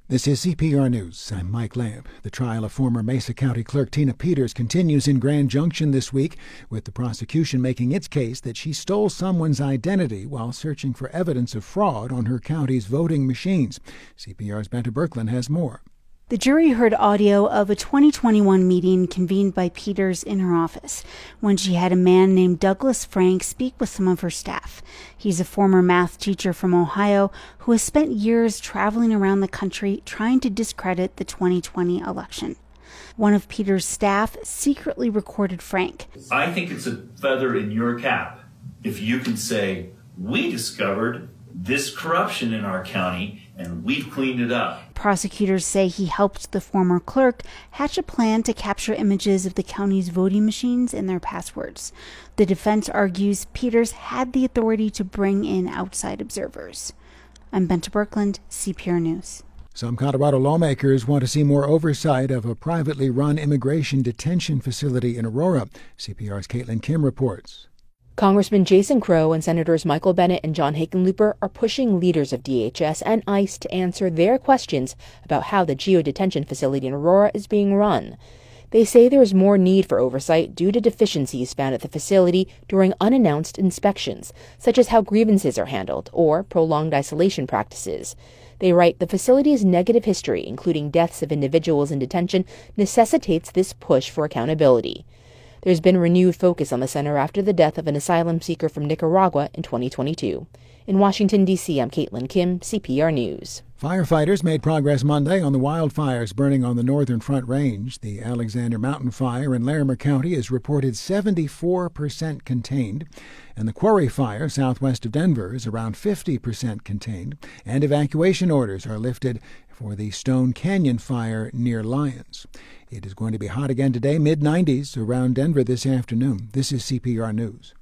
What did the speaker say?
This is CPR News. I'm Mike Lamb. The trial of former Mesa County Clerk Tina Peters continues in Grand Junction this week, with the prosecution making its case that she stole someone's identity while searching for evidence of fraud on her county's voting machines. CPR's Benta Birkeland has more. The jury heard audio of a 2021 meeting convened by Peters in her office when she had a man named Douglas Frank speak with some of her staff. He's a former math teacher from Ohio who has spent years traveling around the country trying to discredit the 2020 election. One of Peters' staff secretly recorded Frank. I think it's a feather in your cap if you can say, we discovered this corruption in our county and we've cleaned it up. Prosecutors say he helped the former clerk hatch a plan to capture images of the county's voting machines and their passwords. The defense argues Peters had the authority to bring in outside observers. I'm Benta Birkeland, CPR News. Some Colorado lawmakers want to see more oversight of a privately run immigration detention facility in Aurora. CPR's Caitlin Kim reports. Congressman Jason Crow and Senators Michael Bennet and John Hickenlooper are pushing leaders of DHS and ICE to answer their questions about how the geodetention facility in Aurora is being run. They say there is more need for oversight due to deficiencies found at the facility during unannounced inspections, such as how grievances are handled or prolonged isolation practices. They write the facility's negative history, including deaths of individuals in detention, necessitates this push for accountability. There's been renewed focus on the center after the death of an asylum seeker from Nicaragua in 2022. In Washington, D.C., I'm Caitlin Kim, CPR News. Firefighters made progress Monday on the wildfires burning on the northern Front Range. The Alexander Mountain Fire in Larimer County is reported 74% contained, and the Quarry Fire southwest of Denver is around 50% contained, and evacuation orders are lifted for the Stone Canyon Fire near Lyons. It is going to be hot again today, mid-90s around Denver this afternoon. This is CPR News.